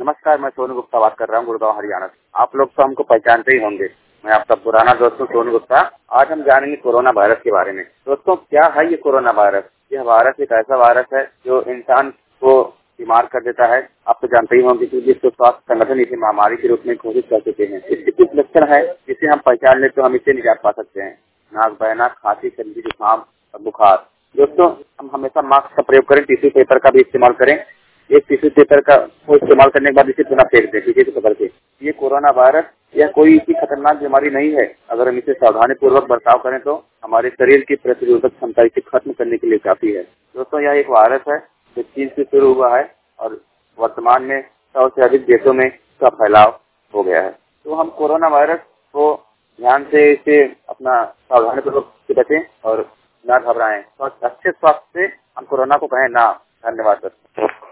नमस्कार, मैं सोनू गुप्ता बात कर रहा हूँ गुड़गांव हरियाणा से। आप लोग तो हमको पहचानते ही होंगे। मैं आपका पुराना दोस्त हूँ सोनू गुप्ता। आज हम जानेंगे कोरोना वायरस के बारे में। दोस्तों, क्या है ये कोरोना वायरस? यह वायरस एक ऐसा वायरस है जो इंसान को बीमार कर देता है। आप तो जानते ही होंगे कि विश्व स्वास्थ्य संगठन इसे महामारी के रूप में घोषित कर चुके हैं। इसके कुछ लक्षण है जिसे हम पहचान ले तो हम इससे निजात पा सकते हैं। नाक बहना, खांसी, सर्दी, जुकाम और बुखार। दोस्तों, हम हमेशा मास्क का प्रयोग करें, टिश्यू पेपर का भी इस्तेमाल करें। एक टिश्यू पेपर का को इस्तेमाल करने के बाद इसे पुनः फेंक दें, ठीक है, पकड़ के। ये कोरोना वायरस यह कोई इतनी खतरनाक बीमारी नहीं है। अगर हम इसे सावधानी पूर्वक बर्ताव करें तो हमारे शरीर की प्रतिरोधक क्षमता इसे खत्म करने के लिए काफी है। दोस्तों, यह एक वायरस है जो चीन से शुरू हुआ है और वर्तमान में 100 से अधिक देशों में इसका फैलाव हो गया है। तो हम कोरोना वायरस को ध्यान से इसे अपना सावधानी पूर्वक बचें और न घबराएं। तो अच्छे स्वास्थ्य से हम कोरोना को कहें ना। धन्यवाद सर।